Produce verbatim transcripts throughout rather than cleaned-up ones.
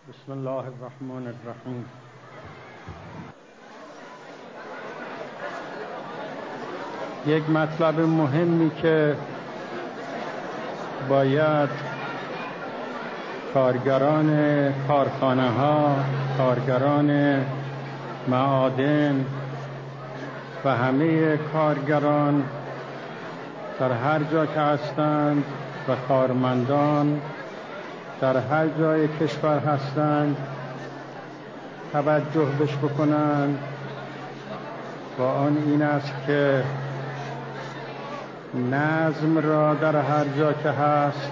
بسم الله الرحمن الرحیم. یک مطلب مهمی که باید کارگران کارخانه ها، کارگران معادن و همه کارگران در هر جا که هستند و کارمندان در هر جای کشور هستند توجه بش بکنند و آن این است که نظم را در هر جا که هست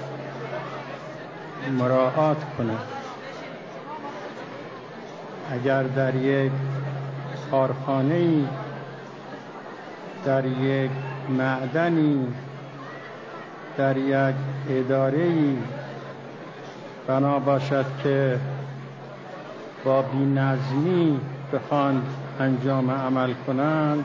مراعات کنند. اگر در یک کارخانه‌ای، در یک معدنی، در یک اداره‌ای بنا باشد که با بی‌نظمی بخواند انجام عمل کنند،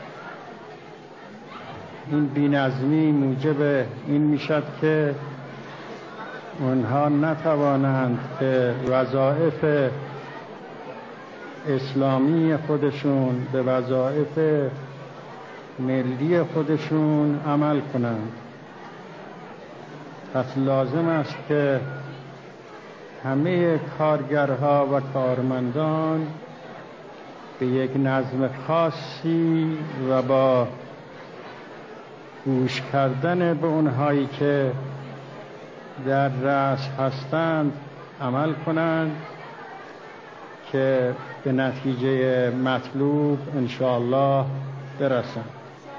این بی‌نظمی موجب این میشد که اونها نتوانند به وظایف اسلامی خودشون، به وظایف ملی خودشون عمل کنند. پس لازم است که همه کارگرها و کارمندان به یک نظم خاصی و با گوش کردن به اونهایی که در رأس هستند عمل کنند که به نتیجه مطلوب انشاءالله برسند.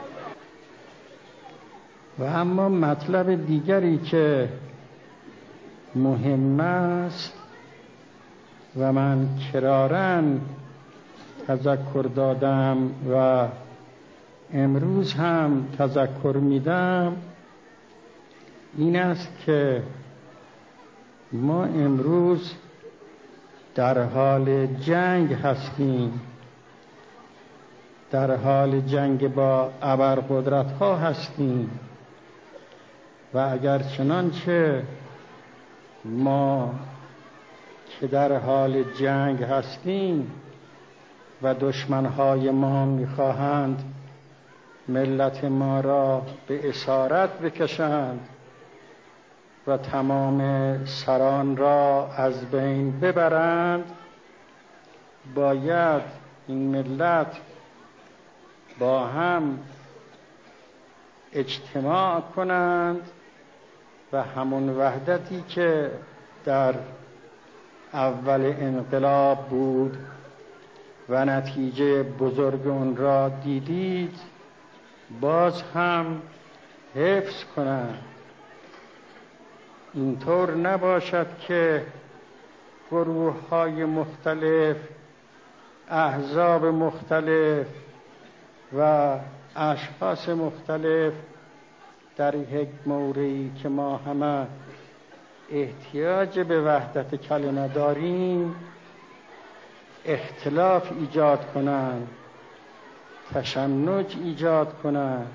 و اما مطلب دیگری که مهم است و من کراراً تذکر دادم و امروز هم تذکر میدم، این است که ما امروز در حال جنگ هستیم، در حال جنگ با ابرقدرت ها هستیم و اگر چنانچه ما که در حال جنگ هستیم و دشمنهای ما میخواهند ملت ما را به اسارت بکشند و تمام سران را از بین ببرند، باید این ملت با هم اجتماع کنند و همون وحدتی که در اول انقلاب بود و نتیجه بزرگ اون را دیدید باز هم حفظ کنند. اینطور نباشد که گروه‌های مختلف، احزاب مختلف و اشخاص مختلف در یک موردی که ما همه احتیاج به وحدت کلمه داریم اختلاف ایجاد کنند، تشنج ایجاد کنند.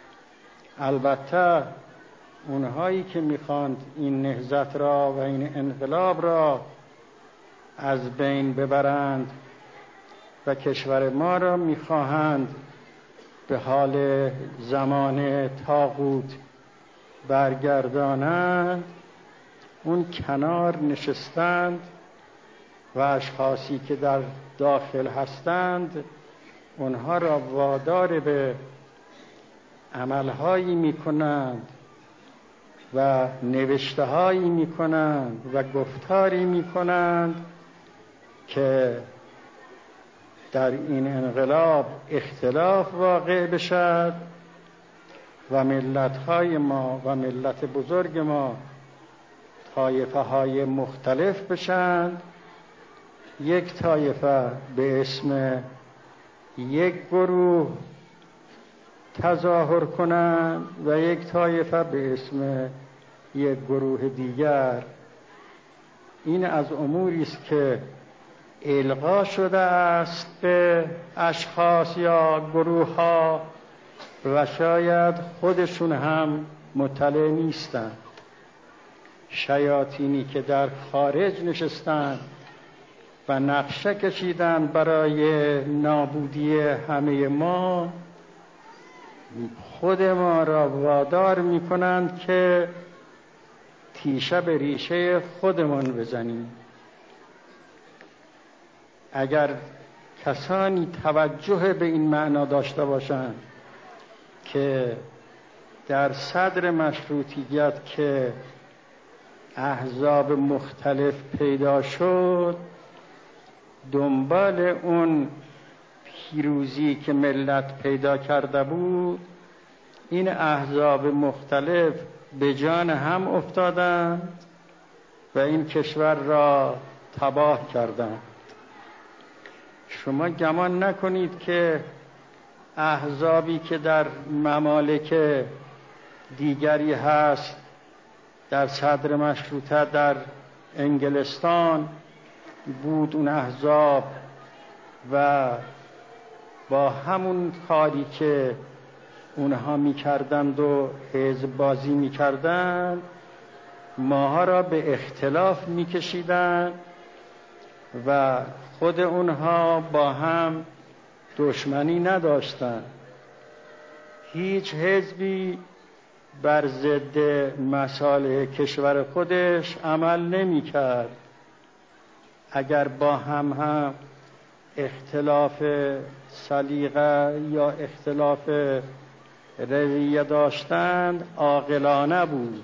البته اونهایی که میخواند این نهضت را و این انقلاب را از بین ببرند و کشور ما را میخواهند به حال زمان طاغوت برگردانند، اون کنار نشستند و اشخاصی که در داخل هستند اونها را وادار به عملهایی میکنند و نوشتهایی میکنند و گفتاری میکنند که در این انقلاب اختلاف واقع بشد و ملت‌های ما و ملت بزرگ ما طایفه های مختلف بشند. یک طایفه به اسم یک گروه تظاهر کنند و یک طایفه به اسم یک گروه دیگر. این از اموری است که القا شده است به اشخاص یا گروه ها و شاید خودشون هم مطلع نیستند. شیاطینی که در خارج نشستند و نقشه کشیدن برای نابودی همه ما، خود ما را وادار می‌کنند که تیشه به ریشه خودمان بزنیم. اگر کسانی توجه به این معنا داشته باشند که در صدر مشروطیت که احزاب مختلف پیدا شد، دنبال اون پیروزی که ملت پیدا کرده بود، این احزاب مختلف به جان هم افتادند و این کشور را تباه کردند. شما گمان نکنید که احزابی که در ممالک دیگری هست، در صدر مشروطه در انگلستان بود اون احزاب و با همون کاری که اونها میکردند و حزب بازی میکردند، ماها را به اختلاف میکشیدند و خود اونها با هم دشمنی نداشتند. هیچ حزبی بر ضد مصالح کشور خودش عمل نمی کرد. اگر با هم هم اختلاف سلیقه یا اختلاف رویه داشتند، عاقلانه بود،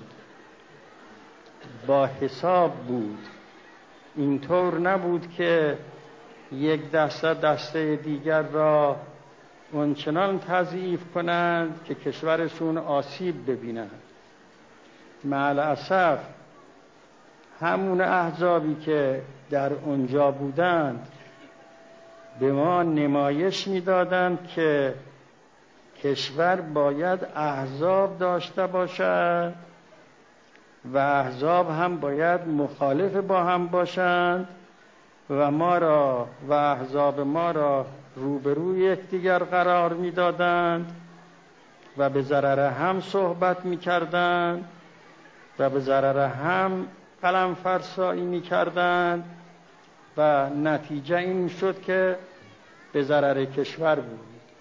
با حساب بود. اینطور نبود که یک دسته دسته دیگر را اونچنان تضعیف کنند که کشورشون آسیب ببینند. مع الاسف همون احزابی که در اونجا بودند به ما نمایش میدادند که کشور باید احزاب داشته باشد و احزاب هم باید مخالف با هم باشند و ما را و احزاب ما را روبروی یکدیگر قرار میدادند و به ضرر هم صحبت میکردند و به ضرر هم قلم فرسایی میکردند و نتیجه این شد که به ضرر کشور بود.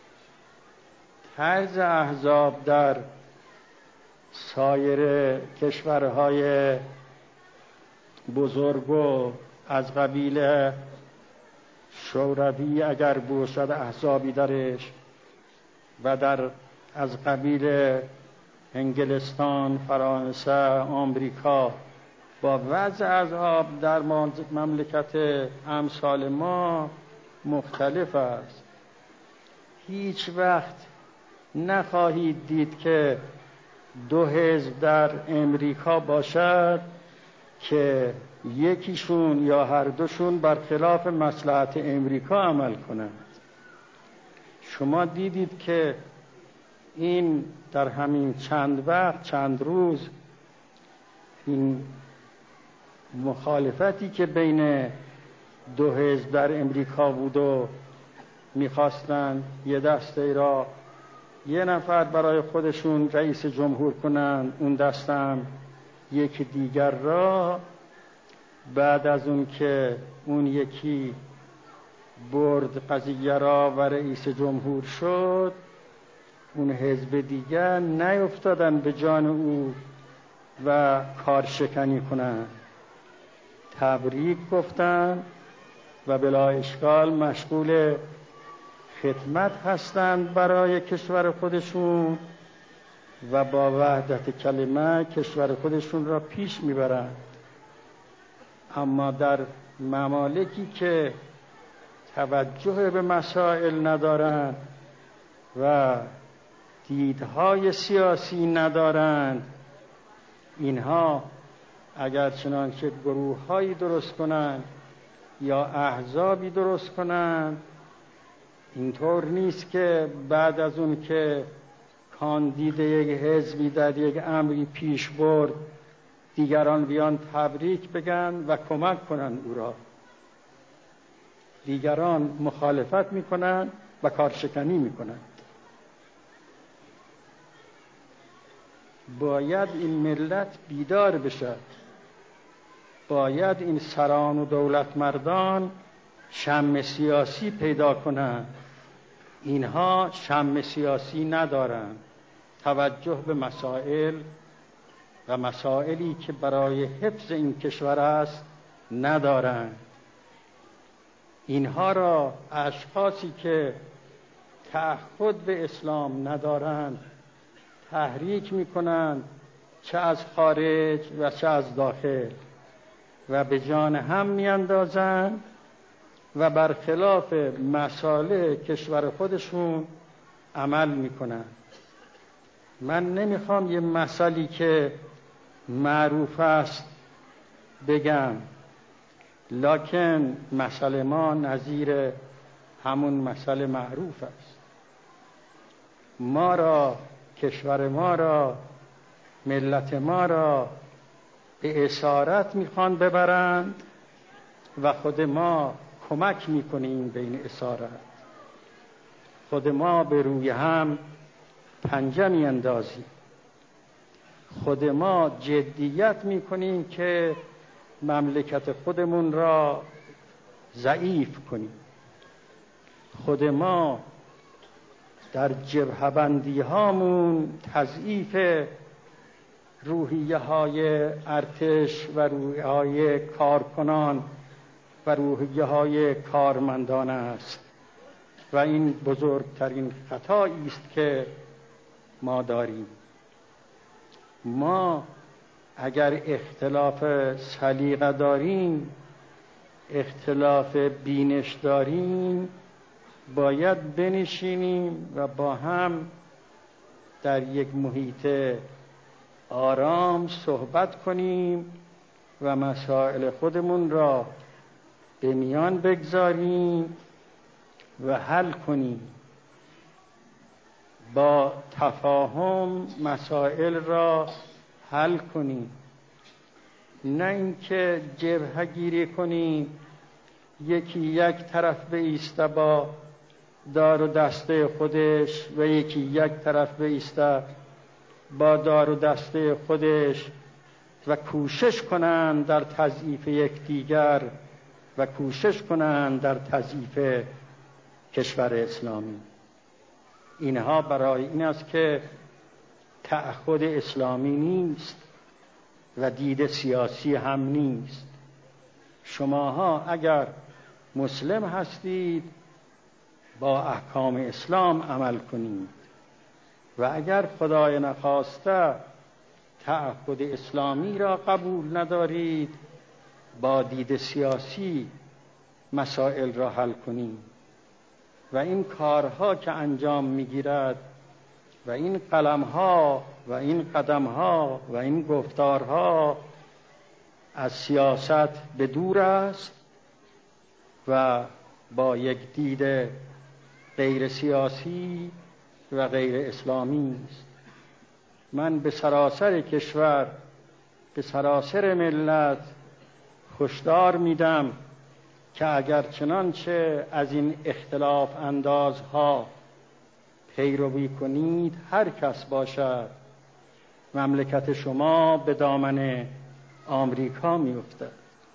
طرز احزاب در سایر کشورهای بزرگ و از قبیل شوروی اگر باشد احزابی درش و در از قبیل انگلستان، فرانسه، آمریکا با وضع احزاب در مملکت امثال ما مختلف است. هیچ وقت نخواهید دید که دو حزب در امریکا باشد که یکیشون یا هر دوشون برخلاف مصلحت امریکا عمل کنند. شما دیدید که این در همین چند وقت چند روز این مخالفتی که بین دو حزب در امریکا بود و میخواستن یه دسته را یه نفر برای خودشون رئیس جمهور کنن، اون دستم یکی دیگر را، بعد از اون که اون یکی برد قضیه را و رئیس جمهور شد، اون حزب دیگر نیفتادن به جان او و کارشکنی کنن، تبریک گفتن و بلا اشکال مشغول خدمت هستند برای کشور خودشون و با وحدت کلمه کشور خودشون را پیش میبرند. اما در ممالکی که توجه به مسائل ندارند و دیدهای سیاسی ندارند، اینها اگر چنانچه گروه‌هایی درست کنند یا احزابی درست کنند، اینطور نیست که بعد از اون که کاندید یک حزبی در یک امری پیش برد دیگران بیان تبریک بگن و کمک کنن او را. دیگران مخالفت میکنن و کارشکنی میکنن. باید این ملت بیدار بشد. باید این سران و دولت مردان شم سیاسی پیدا کنند. اینها شم سیاسی ندارند، توجه به مسائل و مسائلی که برای حفظ این کشور است ندارند. اینها را اشخاصی که تعهد به اسلام ندارند تحریک می‌کنند، چه از خارج و چه از داخل، و به جان هم می‌اندازند و برخلاف مصالح کشور خودشون عمل می‌کنند. من نمی‌خوام یه مثالی که معروف است بگم، لکن مثل ما نظیر همون مثل معروف است. ما را، کشور ما را، ملت ما را به اسارت میخوان ببرند و خود ما کمک میکنیم به این اسارت. خود ما به روی هم پنجه میاندازیم. خود ما جدیت میکنیم که مملکت خودمون را ضعیف کنیم. خود ما در جبهه‌بندی هامون تضعیف روحیه های ارتش و روحیه های کارکنان و روحیه های کارمندان است و این بزرگترین خطایی است که ما داریم. ما اگر اختلاف سلیقه داریم، اختلاف بینش داریم، باید بنشینیم و با هم در یک محیط آرام صحبت کنیم و مسائل خودمون را به میان بگذاریم و حل کنیم. با تفاهم مسائل را حل کنیم، نه اینکه جبهه گیری کنیم، یکی یک طرف بایسته با دار و دسته خودش و یکی یک طرف بایسته با دار و دسته خودش و کوشش کنند در تضعیف یکدیگر و کوشش کنند در تضعیف کشور اسلامی. اینها برای این است که تعهد اسلامی نیست و دید سیاسی هم نیست. شماها اگر مسلم هستید با احکام اسلام عمل کنید و اگر خدای نخواسته تعهد اسلامی را قبول ندارید با دید سیاسی مسائل را حل کنید. و این کارها که انجام میگیرد و این قلمها و این قدمها و این گفتارها از سیاست به دور است و با یک دید غیر سیاسی و غیر اسلامی است. من به سراسر کشور، به سراسر ملت هشدار میدم که اگر چنانچه از این اختلاف اندازها پیروی کنید، هر کس باشد، مملکت شما به دامن آمریکا میافتد.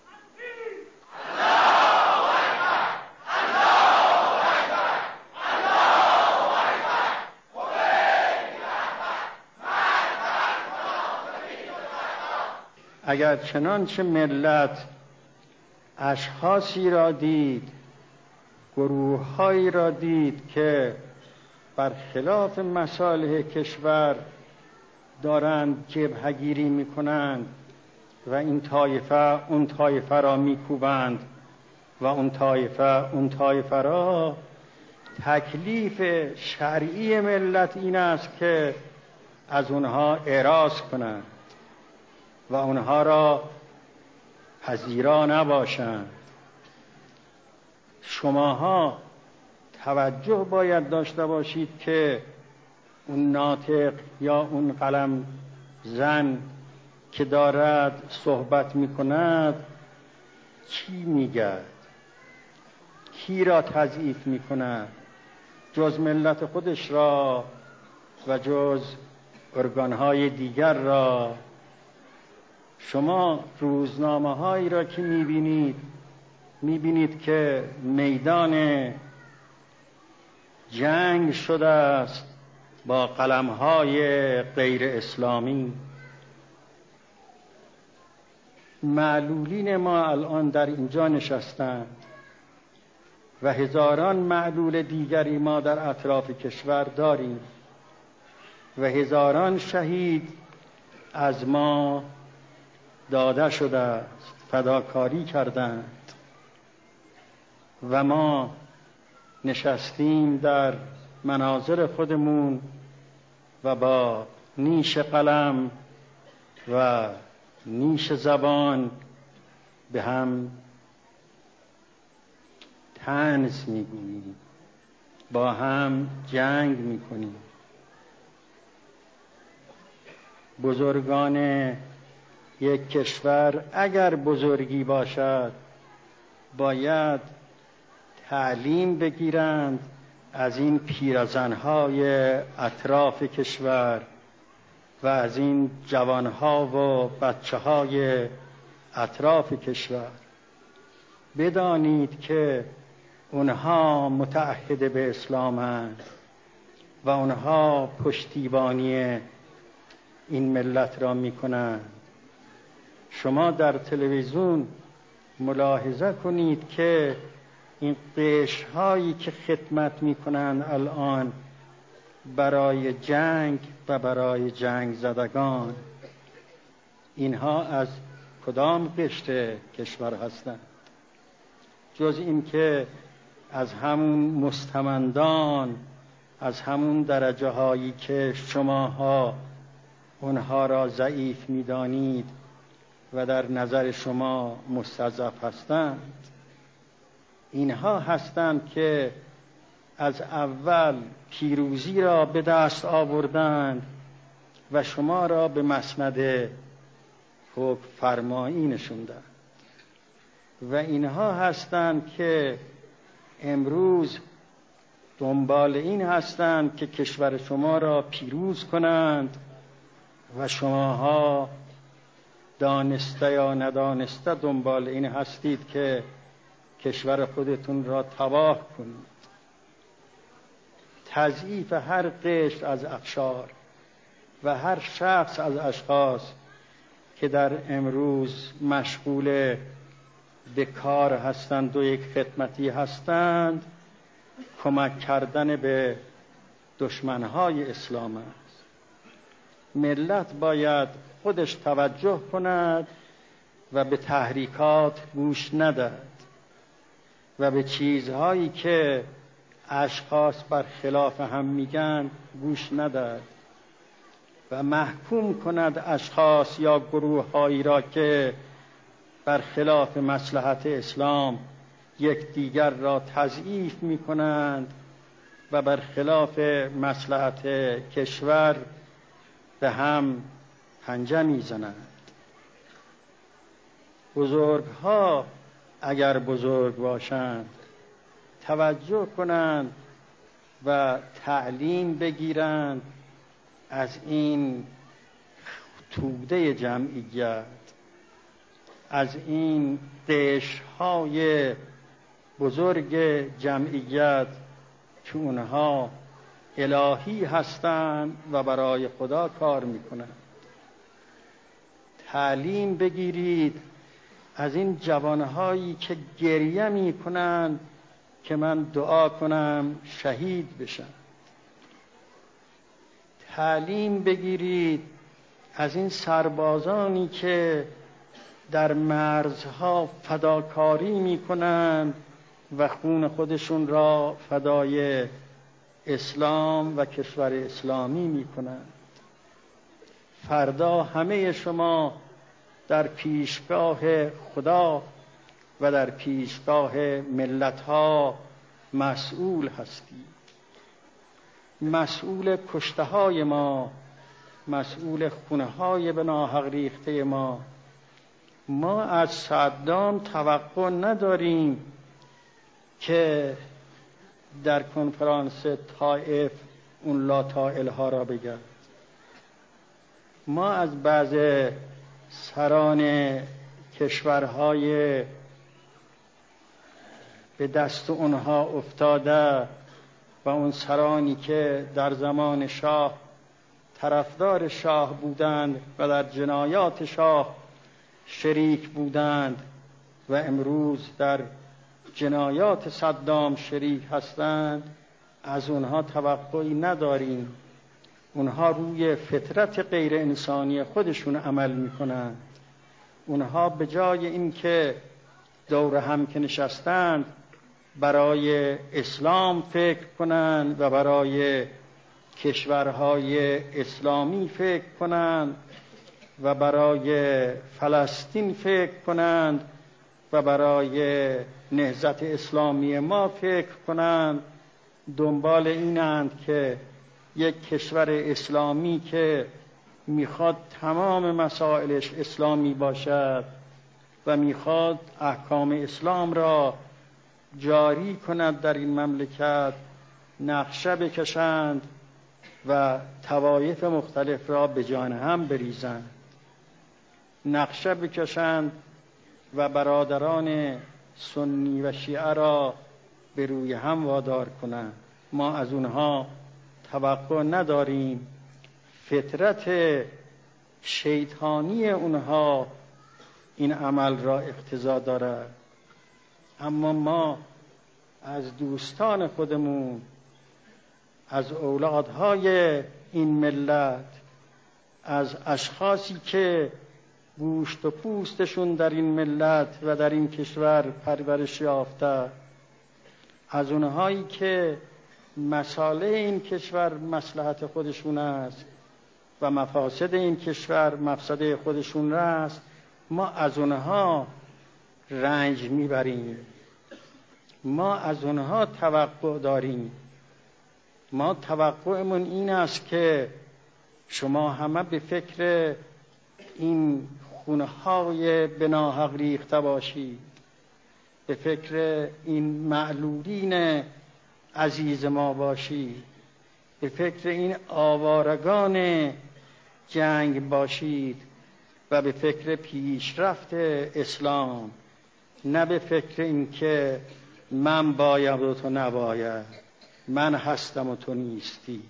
اگر چنانچه ملت اشخاصی را دید، گروه‌هایی را دید که برخلاف مصالح کشور دارند جبهه‌گیری می‌کنند و این طایفه اون طایفه را می‌کوبند و اون طایفه اون طایفه را، تکلیف شرعی ملت این است که از اونها اعراض کنند و اونها را پذیرا نباشند. شماها توجه باید داشته باشید که اون ناطق یا اون قلم زن که دارد صحبت میکند چی میگد، کی را تضعیف میکند، جز ملت خودش را و جز ارگانهای دیگر را. شما روزنامه هایی را که میبینید میبینید که میدان جنگ شده است با قلم‌های غیر اسلامی. معلولین ما الان در اینجا نشستند و هزاران معلول دیگری ما در اطراف کشور داریم و هزاران شهید از ما داده شده است، فداکاری کردند و ما نشستیم در منازل خودمون و با نیش قلم و نیش زبان به هم طنز میگوییم، با هم جنگ میکنیم. بزرگان یک کشور اگر بزرگی باشد باید تعلیم بگیرند از این پیرزنهای اطراف کشور و از این جوانها و بچه‌های اطراف کشور. بدانید که اونها متعهد به اسلامند و اونها پشتیبانی این ملت را میکنند. شما در تلویزیون ملاحظه کنید که این قشرهایی که خدمت میکنند الان برای جنگ و برای جنگ زدگان، اینها از کدام قشر کشور هستند؟ جز این که از همون مستمندان، از همون درجه هایی که شماها اونها را ضعیف میدانید و در نظر شما مستضعف هستند، اینها هستند که از اول پیروزی را به دست آوردند و شما را به مسند حکم فرمایی نشوندند و اینها هستند که امروز دنبال این هستند که کشور شما را پیروز کنند و شماها دانسته یا ندانسته دنبال این هستید که کشور خودتون را تباه کنید. تضعیف هر قشر از اقشار و هر شخص از اشخاص که در امروز مشغول به کار هستند و یک خدمتی هستند، کمک کردن به دشمنهای اسلام است. ملت باید خودش توجه کند و به تحریکات گوش ندهد و به چیزهایی که اشخاص بر خلاف هم میگن گوش ندهد و محکوم کند اشخاص یا گروه‌هایی را که بر خلاف مصلحت اسلام یکدیگر را تضعیف می‌کنند و بر خلاف مصلحت کشور به هم پنجه می‌زنند. بزرگ‌ها اگر بزرگ باشند توجه کنند و تعلیم بگیرند از این توده جمعیت، از این قشرهای بزرگ جمعیت که اونها الهی هستند و برای خدا کار میکنند. تعلیم بگیرید از این جوانهایی که گریه میکنند که من دعا کنم شهید بشن. تعلیم بگیرید از این سربازانی که در مرزها فداکاری میکنند و خون خودشون را فدای اسلام و کشور اسلامی میکنند. فردا همه شما در پیشگاه خدا و در پیشگاه ملت‌ها مسئول هستید. مسئول کشته‌های ما، مسئول خونه‌های به ناحق ریخته ما. ما از صدام توقع نداریم که در کنفرانس طائف اون لا طائل‌ها را بگرد. ما از بعض سران کشورهای به دست اونها افتاده و اون سرانی که در زمان شاه طرفدار شاه بودند و در جنایات شاه شریک بودند و امروز در جنایات صدام شریک هستند، از اونها توقعی نداریم. اونها روی فطرت غیر انسانی خودشون عمل میکنند. اونها به جای اینکه دور هم که نشستند برای اسلام فکر کنند و برای کشورهای اسلامی فکر کنند و برای فلسطین فکر کنند و برای نهضت اسلامی ما فکر کنند، دنبال اینند که یک کشور اسلامی که میخواد تمام مسائلش اسلامی باشد و میخواد احکام اسلام را جاری کند در این مملکت، نقشه بکشند و طوایف مختلف را به جان هم بریزند، نقشه بکشند و برادران سنی و شیعه را به روی هم وادار کنند. ما از اونها توقع نداریم. فطرت شیطانی اونها این عمل را اقتضا دارد، اما ما از دوستان خودمون، از اولادهای این ملت، از اشخاصی که گوشت و پوستشون در این ملت و در این کشور پرورش یافته، از اونهایی که مصالح این کشور مصلحت خودشون است و مفاسد این کشور مفسده خودشون است، ما از اونها رنج میبریم، ما از اونها توقع داریم. ما توقعمون این است که شما همه به فکر این خونهای به ناحق ریخته باشید، به فکر این معلولین عزیز ما باشید، به فکر این آوارگان جنگ باشید و به فکر پیشرفت اسلام، نه به فکر این که من باید و تو نباید، من هستم و تو نیستی.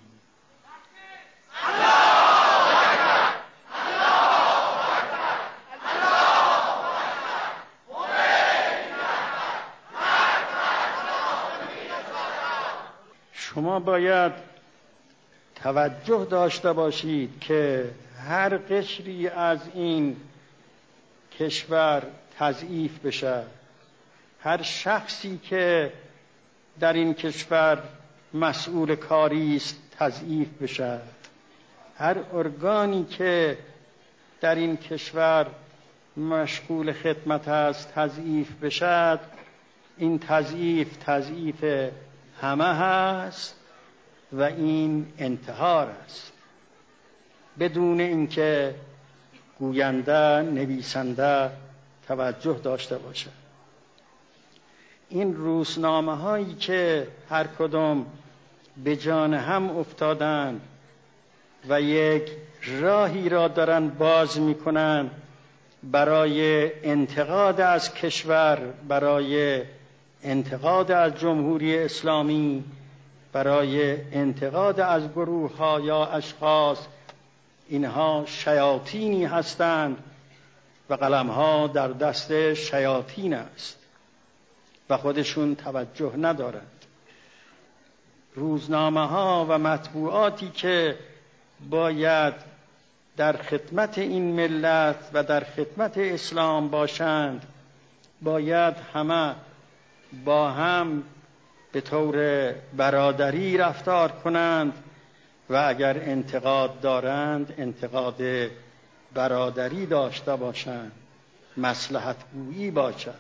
شما باید توجه داشته باشید که هر قشری از این کشور تضعیف بشه، هر شخصی که در این کشور مسئول کاری است تضعیف بشه، هر ارگانی که در این کشور مشغول خدمت است تضعیف بشد، این تضعیف تضعیف همه هست و این انتحار است، بدون اینکه گوینده نویسنده توجه داشته باشه. این روزنامه هایی که هر کدام به جان هم افتادند و یک راهی را دارن باز میکنن برای انتقاد از کشور، برای انتقاد از جمهوری اسلامی، برای انتقاد از گروه ها یا اشخاص، اینها شیاطینی هستند و قلم ها در دست شیاطین است و خودشون توجه ندارند. روزنامه ها و مطبوعاتی که باید در خدمت این ملت و در خدمت اسلام باشند، باید همه با هم به طور برادری رفتار کنند و اگر انتقاد دارند انتقاد برادری داشته باشند، مصلحت گویی باشد.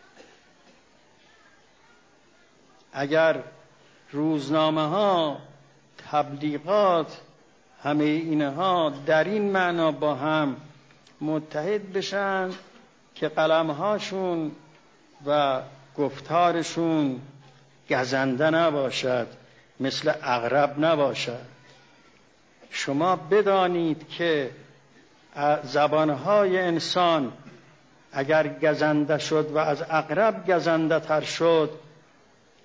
اگر روزنامه ها، تبلیغات، همه اینها در این معنا با هم متحد بشن که قلمهاشون و گفتارشون گزنده نباشد، مثل عقرب نباشد. شما بدانید که زبانهای انسان اگر گزنده شد و از عقرب گزنده تر شد،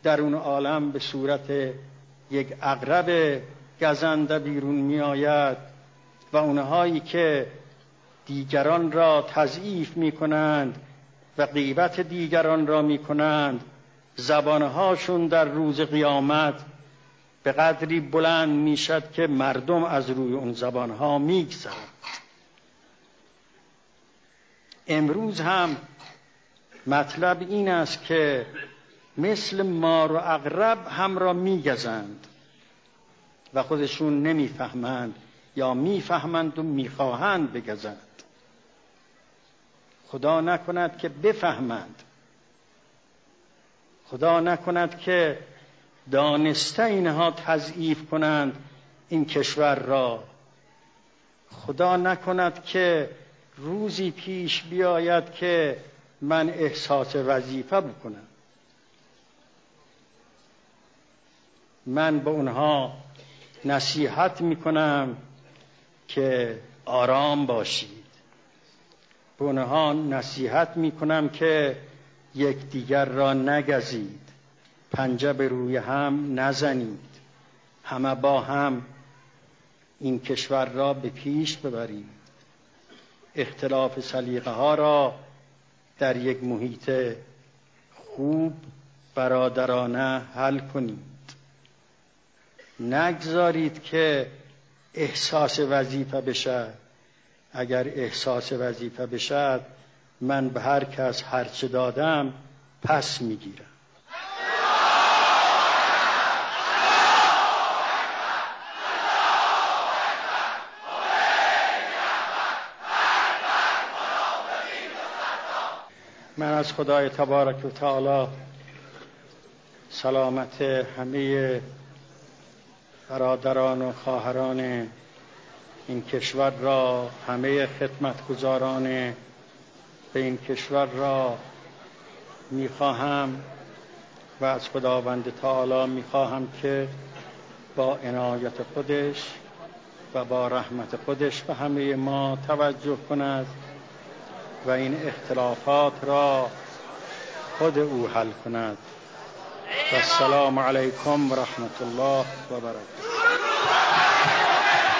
در اون عالم به صورت یک عقرب گزنده بیرون می آید و اونهایی که دیگران را تضعیف می کنند و غیبت دیگران را می کنند، زبانهاشون در روز قیامت به قدری بلند می شد که مردم از روی اون زبانها می گذرند. امروز هم مطلب این است که مثل مار و عقرب هم را می گزند و خودشون نمی فهمند یا می فهمند و می خواهند بگزند. خدا نکند که بفهمند، خدا نکند که دانسته اینها تضعیف کنند این کشور را، خدا نکند که روزی پیش بیاید که من احساس وظیفه بکنم. من به اونها نصیحت میکنم که آرام باشید، به اونها نصیحت میکنم که یکدیگر را نگزید، پنجه به روی هم نزنید، همه با هم این کشور را به پیش ببرید، اختلاف سلیقه ها را در یک محیط خوب برادرانه حل کنید. نگذارید که احساس وظیفه بشه. اگر احساس وظیفه بشه من به هر کس هرچه دادم پس میگیرم. من از خدای تبارک و تعالی سلامت همه برادران و خواهران این کشور را، همه خدمتگزاران به این کشور را میخواهم و از خداوند تعالی میخواهم که با عنایت خودش و با رحمت خودش به همه ما توجه کند و این اختلافات را خود او حل کند. و السلام علیکم و رحمت الله و برکاته.